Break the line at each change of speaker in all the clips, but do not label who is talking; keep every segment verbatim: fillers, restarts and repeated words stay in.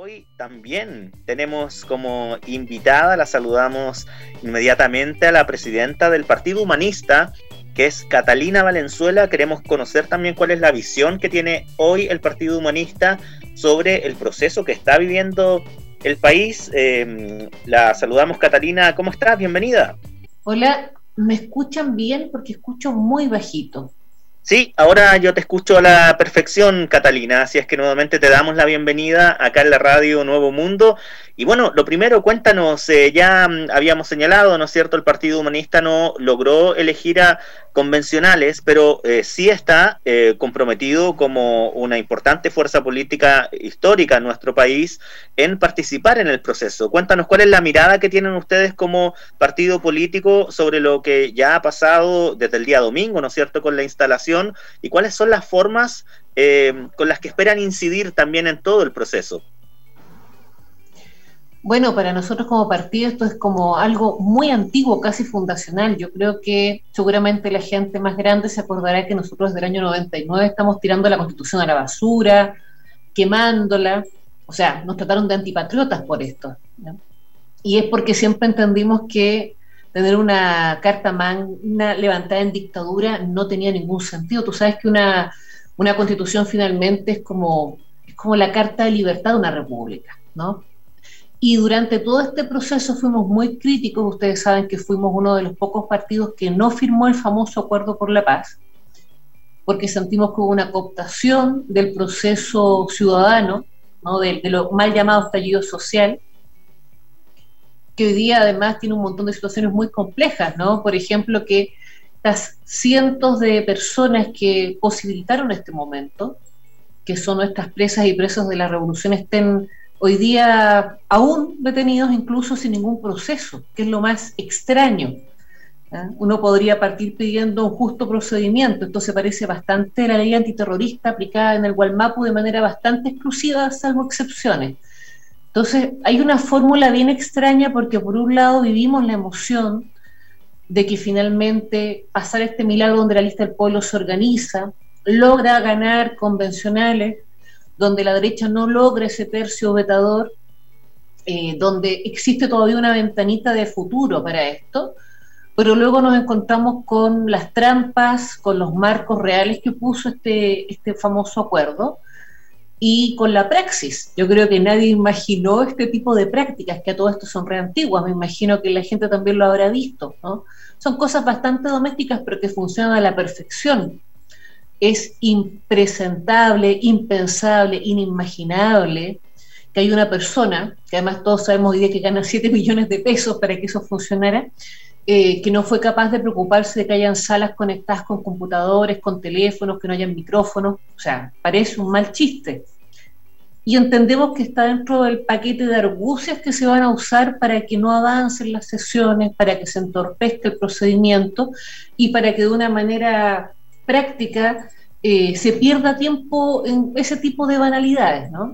Hoy también tenemos como invitada, la saludamos inmediatamente, a la presidenta del Partido Humanista, que es Catalina Valenzuela. Queremos conocer también cuál es la visión que tiene hoy el Partido Humanista sobre el proceso que está viviendo el país. Eh, la saludamos, Catalina. ¿Cómo estás? Bienvenida.
Hola, ¿me escuchan bien? Porque escucho muy bajito.
Sí, ahora yo te escucho a la perfección, Catalina, así es que nuevamente te damos la bienvenida acá en la radio Nuevo Mundo. Y bueno, lo primero, cuéntanos, eh, ya habíamos señalado, ¿no es cierto?, el Partido Humanista no logró elegir a convencionales, pero eh, sí está eh, comprometido como una importante fuerza política histórica en nuestro país en participar en el proceso. Cuéntanos cuál es la mirada que tienen ustedes como partido político sobre lo que ya ha pasado desde el día domingo, ¿no es cierto?, con la instalación, y cuáles son las formas eh, con las que esperan incidir también en todo el proceso.
Bueno, para nosotros como partido esto es como algo muy antiguo, casi fundacional. Yo creo que seguramente la gente más grande se acordará que nosotros desde el año noventa y nueve estamos tirando la Constitución a la basura, quemándola. O sea, nos trataron de antipatriotas por esto, ¿no? Y es porque siempre entendimos que tener una carta magna levantada en dictadura no tenía ningún sentido. Tú sabes que una, una Constitución finalmente es como, es como la carta de libertad de una república, ¿no? Y durante todo este proceso fuimos muy críticos. Ustedes saben que fuimos uno de los pocos partidos que no firmó el famoso Acuerdo por la Paz, porque sentimos que hubo una cooptación del proceso ciudadano, ¿no?, de, de lo mal llamado estallido social, que hoy día además tiene un montón de situaciones muy complejas, ¿no? Por ejemplo, que las cientos de personas que posibilitaron este momento, que son nuestras presas y presos de la revolución, estén hoy día aún detenidos, incluso sin ningún proceso, que es lo más extraño. ¿eh? Uno podría partir pidiendo un justo procedimiento. Esto se parece bastante a la ley antiterrorista aplicada en el Gualmapu de manera bastante exclusiva, salvo excepciones. Entonces, hay una fórmula bien extraña porque por un lado vivimos la emoción de que finalmente pasar este milagro donde la lista del pueblo se organiza, logra ganar convencionales, donde la derecha no logra ese tercio vetador, eh, donde existe todavía una ventanita de futuro para esto, pero luego nos encontramos con las trampas, con los marcos reales que puso este, este famoso acuerdo, y con la praxis. Yo creo que nadie imaginó este tipo de prácticas, que a todo esto son re antiguas, me imagino que la gente también lo habrá visto, ¿no? Son cosas bastante domésticas, pero que funcionan a la perfección. Es impresentable, impensable, inimaginable que hay una persona, que además todos sabemos hoy día que gana siete millones de pesos para que eso funcionara, eh, que no fue capaz de preocuparse de que hayan salas conectadas con computadores, con teléfonos, que no hayan micrófonos. O sea, parece un mal chiste. Y entendemos que está dentro del paquete de argucias que se van a usar para que no avancen las sesiones, para que se entorpezca el procedimiento y para que de una manera práctica eh, se pierda tiempo en ese tipo de banalidades, ¿no?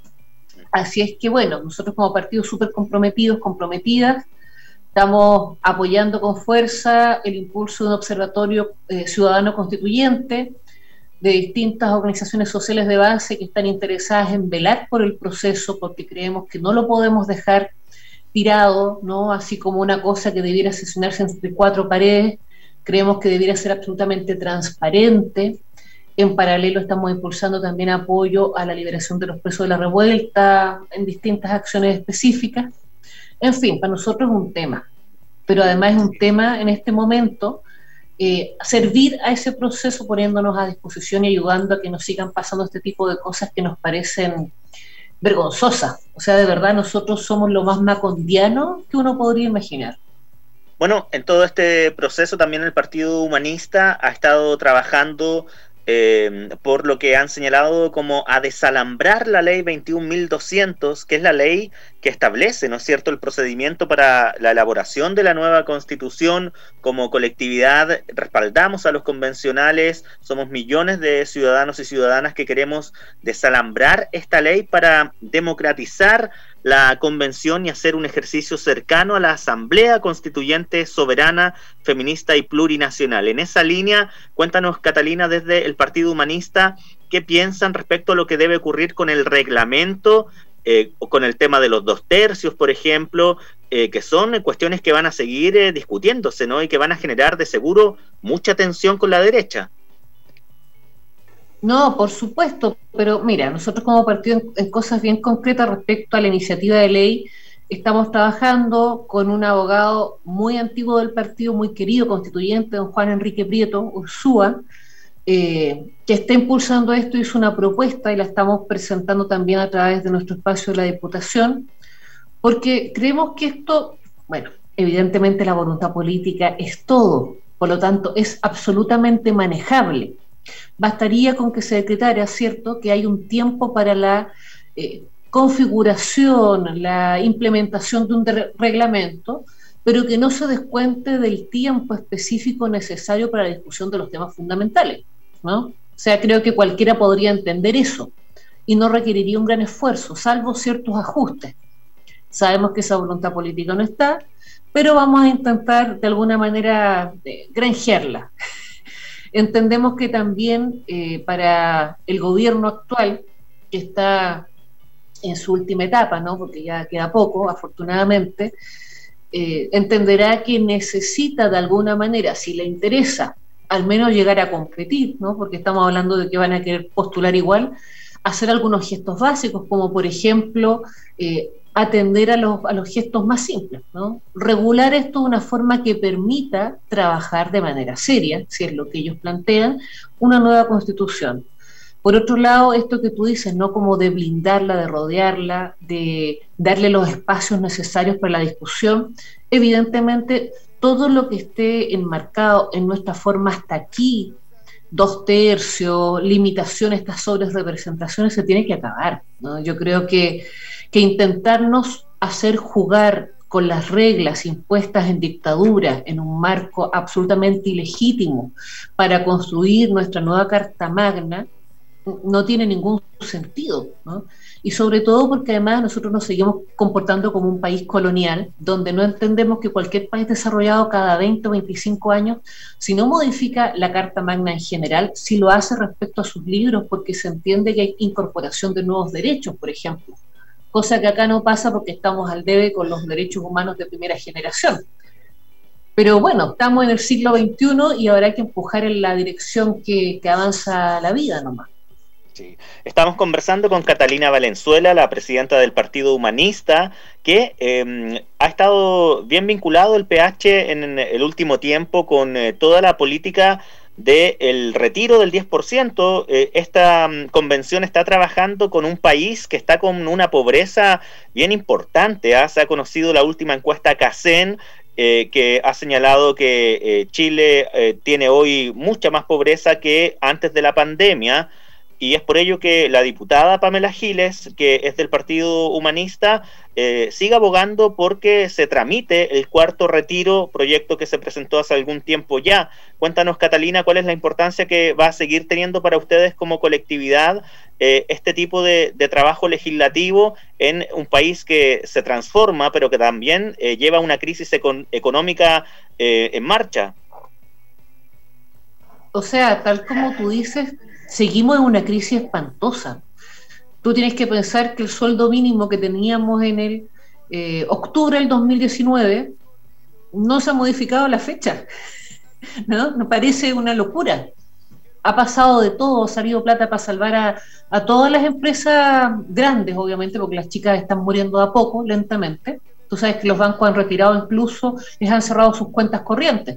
Así es que, bueno, nosotros como partido súper comprometidos, comprometidas, estamos apoyando con fuerza el impulso de un observatorio eh, ciudadano constituyente, de distintas organizaciones sociales de base que están interesadas en velar por el proceso, porque creemos que no lo podemos dejar tirado, ¿no?, así como una cosa que debiera sesionarse entre cuatro paredes. Creemos que debiera ser absolutamente transparente. En paralelo estamos impulsando también apoyo a la liberación de los presos de la revuelta en distintas acciones específicas. En fin, para nosotros es un tema, pero además es un tema en este momento eh, servir a ese proceso poniéndonos a disposición y ayudando a que nos sigan pasando este tipo de cosas que nos parecen vergonzosas. O sea, de verdad nosotros somos lo más macondiano que uno podría imaginar.
Bueno, en todo este proceso también el Partido Humanista ha estado trabajando eh, por lo que han señalado como a desalambrar la ley veintiún mil doscientos, que es la ley que establece, ¿no es cierto?, el procedimiento para la elaboración de la nueva Constitución. Como colectividad respaldamos a los convencionales, somos millones de ciudadanos y ciudadanas que queremos desalambrar esta ley para democratizar la convención y hacer un ejercicio cercano a la Asamblea Constituyente soberana, feminista y plurinacional. En esa línea, cuéntanos, Catalina, desde el Partido Humanista, ¿qué piensan respecto a lo que debe ocurrir con el reglamento eh, con el tema de los dos tercios, por ejemplo, eh, que son cuestiones que van a seguir eh, discutiéndose, ¿no? Y que van a generar de seguro mucha tensión con la derecha.
No, por supuesto, pero mira, nosotros como partido en, en cosas bien concretas respecto a la iniciativa de ley, estamos trabajando con un abogado muy antiguo del partido, muy querido, constituyente, don Juan Enrique Prieto, Ursúa, eh, que está impulsando esto, hizo una propuesta y la estamos presentando también a través de nuestro espacio de la Diputación, porque creemos que esto, bueno, evidentemente la voluntad política es todo, por lo tanto es absolutamente manejable. Bastaría con que se decretara, ¿cierto?, que hay un tiempo para la eh, configuración, la implementación de un de reglamento, pero que no se descuente del tiempo específico necesario para la discusión de los temas fundamentales, ¿no? O sea, creo que cualquiera podría entender eso y no requeriría un gran esfuerzo, salvo ciertos ajustes. Sabemos que esa voluntad política no está, pero vamos a intentar de alguna manera eh, granjearla. Entendemos que también eh, para el gobierno actual, que está en su última etapa, ¿no?, porque ya queda poco, afortunadamente, eh, entenderá que necesita de alguna manera, si le interesa, al menos llegar a competir, ¿no?, porque estamos hablando de que van a querer postular igual, hacer algunos gestos básicos, como por ejemplo, eh, atender a los, a los gestos más simples, ¿no? Regular esto de una forma que permita trabajar de manera seria, si es lo que ellos plantean, una nueva constitución. Por otro lado, esto que tú dices, ¿no?, como de blindarla, de rodearla, de darle los espacios necesarios para la discusión, evidentemente todo lo que esté enmarcado en nuestra forma hasta aquí, dos tercios, limitación a estas sobrerepresentaciones, se tiene que acabar, ¿no? Yo creo que, que intentarnos hacer jugar con las reglas impuestas en dictadura, en un marco absolutamente ilegítimo, para construir nuestra nueva Carta Magna, no tiene ningún sentido, ¿no? Y sobre todo porque además nosotros nos seguimos comportando como un país colonial, donde no entendemos que cualquier país desarrollado cada veinte o veinticinco años, si no modifica la Carta Magna en general, si lo hace respecto a sus libros, porque se entiende que hay incorporación de nuevos derechos, por ejemplo, cosa que acá no pasa porque estamos al debe con los derechos humanos de primera generación. Pero bueno, estamos en el siglo veintiuno y habrá que empujar en la dirección que, que avanza la vida nomás.
Sí. Estamos conversando con Catalina Valenzuela, la presidenta del Partido Humanista, que eh, ha estado bien vinculado el P H en el último tiempo con eh, toda la política del retiro del diez por ciento. Eh, esta um, convención está trabajando con un país que está con una pobreza bien importante, ¿eh? Se ha conocido la última encuesta CACEN, eh, que ha señalado que eh, Chile eh, tiene hoy mucha más pobreza que antes de la pandemia. Y es por ello que la diputada Pamela Giles, que es del Partido Humanista, eh, sigue abogando porque se tramite el cuarto retiro, proyecto que se presentó hace algún tiempo ya. Cuéntanos, Catalina, cuál es la importancia que va a seguir teniendo para ustedes como colectividad eh, este tipo de, de trabajo legislativo en un país que se transforma, pero que también eh, lleva una crisis econ- económica eh, en marcha.
O sea, tal como tú dices, seguimos en una crisis espantosa. Tú tienes que pensar que el sueldo mínimo que teníamos en el eh, octubre del dos mil diecinueve no se ha modificado la fecha, ¿no? Me parece una locura. Ha pasado de todo, ha salido plata para salvar a, a todas las empresas grandes, obviamente, porque las chicas están muriendo de a poco, lentamente. Tú sabes que los bancos han retirado incluso, les han cerrado sus cuentas corrientes.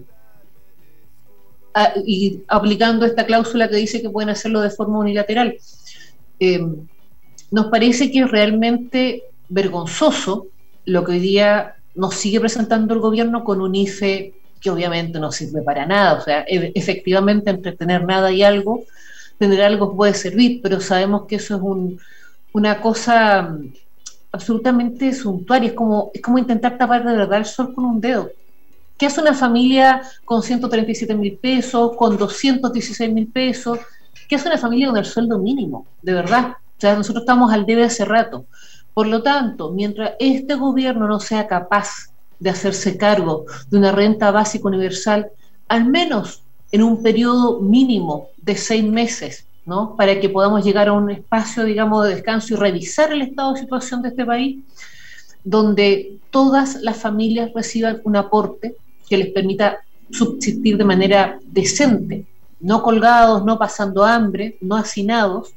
Y aplicando esta cláusula que dice que pueden hacerlo de forma unilateral. Eh, nos parece que es realmente vergonzoso lo que hoy día nos sigue presentando el gobierno con un I F E que obviamente no sirve para nada. O sea, e- efectivamente entre tener nada y algo, tener algo puede servir, pero sabemos que eso es un, una cosa absolutamente suntuaria, es como, es como intentar tapar de verdad el sol con un dedo. ¿Qué hace una familia con ciento treinta y siete mil pesos, con doscientos dieciséis mil pesos? ¿Qué hace una familia con el sueldo mínimo? De verdad. O sea, nosotros estamos al debe hace rato. Por lo tanto, mientras este gobierno no sea capaz de hacerse cargo de una renta básica universal, al menos en un periodo mínimo de seis meses, ¿no? Para que podamos llegar a un espacio, digamos, de descanso y revisar el estado de situación de este país, donde todas las familias reciban un aporte que les permita subsistir de manera decente, no colgados, no pasando hambre, no hacinados.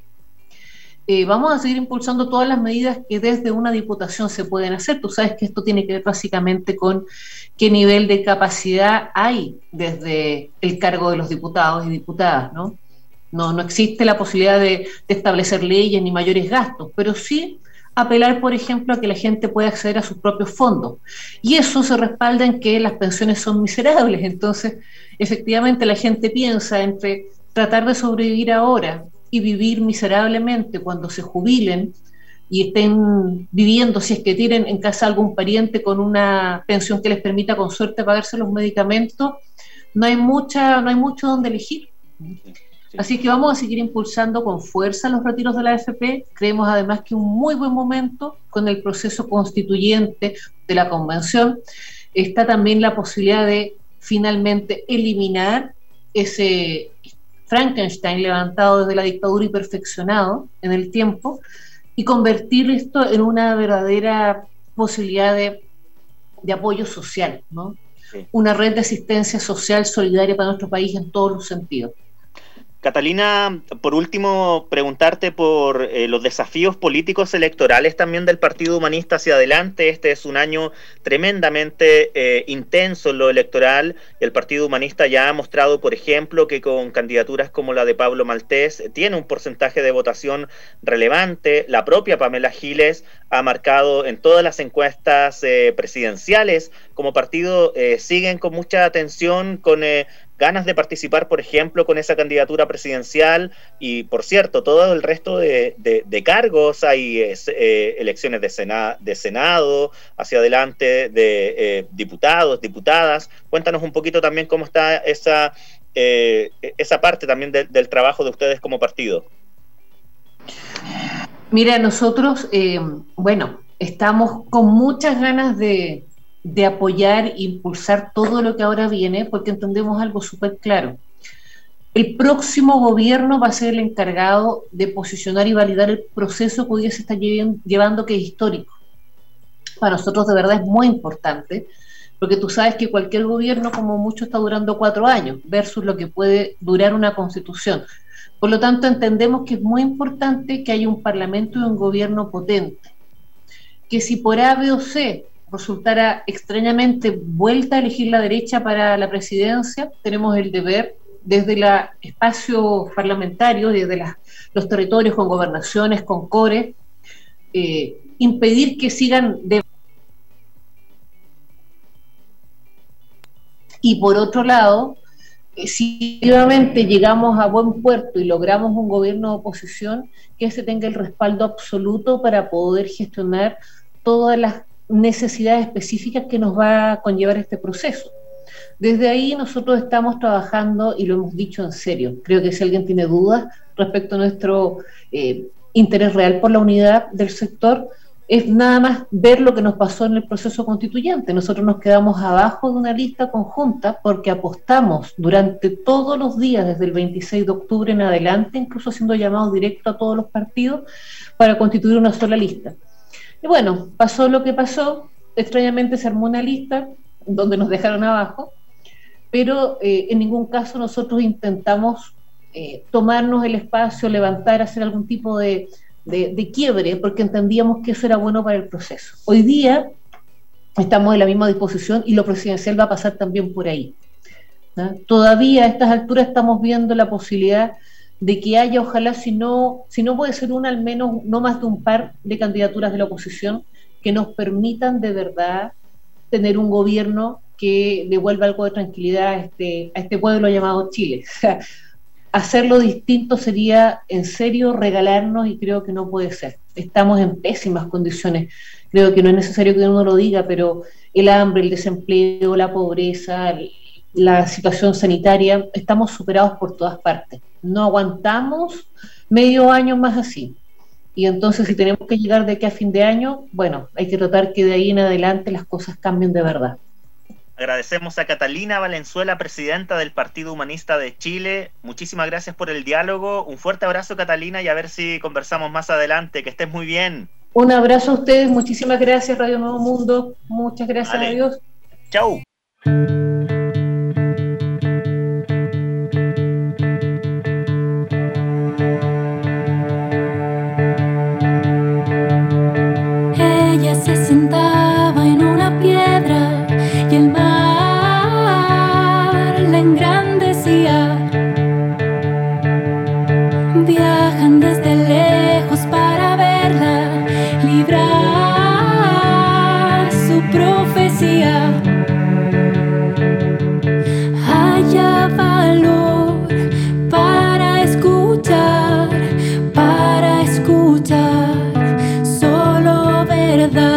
Eh, vamos a seguir impulsando todas las medidas que desde una diputación se pueden hacer. Tú sabes que esto tiene que ver básicamente con qué nivel de capacidad hay desde el cargo de los diputados y diputadas, ¿no? No, no existe la posibilidad de, de establecer leyes ni mayores gastos, pero sí apelar, por ejemplo, a que la gente pueda acceder a sus propios fondos. Y eso se respalda en que las pensiones son miserables. Entonces, efectivamente, la gente piensa entre tratar de sobrevivir ahora y vivir miserablemente cuando se jubilen y estén viviendo, si es que tienen en casa algún pariente con una pensión que les permita con suerte pagarse los medicamentos, no hay mucha, no hay mucho donde elegir. Así que vamos a seguir impulsando con fuerza los retiros de la A F P. Creemos además que un muy buen momento con el proceso constituyente de la convención está también la posibilidad de finalmente eliminar ese Frankenstein levantado desde la dictadura y perfeccionado en el tiempo y convertir esto en una verdadera posibilidad de, de apoyo social, ¿no? Sí. Una red de asistencia social solidaria para nuestro país en todos los sentidos.
Catalina, por último, preguntarte por eh, los desafíos políticos electorales también del Partido Humanista hacia adelante. Este es un año tremendamente eh, intenso en lo electoral. El Partido Humanista ya ha mostrado, por ejemplo, que con candidaturas como la de Pablo Maltés tiene un porcentaje de votación relevante. La propia Pamela Giles ha marcado en todas las encuestas eh, presidenciales como partido, eh, siguen con mucha atención, con eh, ganas de participar, por ejemplo, con esa candidatura presidencial. Y, por cierto, todo el resto de, de, de cargos, hay eh, eh, elecciones de, sena, de Senado, hacia adelante de eh, diputados, diputadas. Cuéntanos un poquito también cómo está esa, eh, esa parte también de, del trabajo de ustedes como partido.
Mira, nosotros, eh, bueno, estamos con muchas ganas de... de apoyar e impulsar todo lo que ahora viene, porque entendemos algo súper claro. El próximo gobierno va a ser el encargado de posicionar y validar el proceso que hoy se está llevando, que es histórico. Para nosotros de verdad es muy importante, porque tú sabes que cualquier gobierno como mucho está durando cuatro años, versus lo que puede durar una constitución. Por lo tanto, entendemos que es muy importante que haya un parlamento y un gobierno potente, que si por A, B o C resultara extrañamente vuelta a elegir la derecha para la presidencia, tenemos el deber desde el espacio parlamentario, desde las, los territorios con gobernaciones, con core, eh, impedir que sigan de... Y por otro lado, eh, si efectivamente llegamos a buen puerto y logramos un gobierno de oposición, que ese tenga el respaldo absoluto para poder gestionar todas las necesidades específicas que nos va a conllevar este proceso. Desde ahí nosotros estamos trabajando y lo hemos dicho en serio. Creo que si alguien tiene dudas respecto a nuestro eh, interés real por la unidad del sector, es nada más ver lo que nos pasó en el proceso constituyente. Nosotros nos quedamos abajo de una lista conjunta porque apostamos durante todos los días, desde el veintiséis de octubre en adelante, incluso haciendo llamados directos a todos los partidos para constituir una sola lista. Y bueno, pasó lo que pasó, extrañamente se armó una lista donde nos dejaron abajo, pero eh, en ningún caso nosotros intentamos eh, tomarnos el espacio, levantar, hacer algún tipo de, de, de quiebre, porque entendíamos que eso era bueno para el proceso. Hoy día estamos en la misma disposición y lo presidencial va a pasar también por ahí, ¿no? Todavía a estas alturas estamos viendo la posibilidad de que haya, ojalá, si no, si no puede ser una, al menos no más de un par de candidaturas de la oposición que nos permitan de verdad tener un gobierno que devuelva algo de tranquilidad a este, a este pueblo llamado Chile. O sea, hacerlo distinto sería en serio regalarnos y creo que no puede ser. Estamos en pésimas condiciones. Creo que no es necesario que uno lo diga, pero el hambre, el desempleo, la pobreza, el, la situación sanitaria, estamos superados por todas partes. No aguantamos medio año más así. Y entonces si tenemos que llegar de aquí a fin de año, bueno, hay que tratar que de ahí en adelante las cosas cambien de verdad.
Agradecemos a Catalina Valenzuela, presidenta del Partido Humanista de Chile. Muchísimas gracias por el diálogo. Un fuerte abrazo, Catalina, y a ver si conversamos más adelante. Que estés muy bien.
Un abrazo a ustedes. Muchísimas gracias, Radio Nuevo Mundo. Muchas gracias.
Vale.
Adiós.
Chau.
Ella se sentaba en una piedra y el mar la engrandecía. Viajan desde lejos para verla librar su profecía. Haya valor para escuchar, para escuchar solo verdad.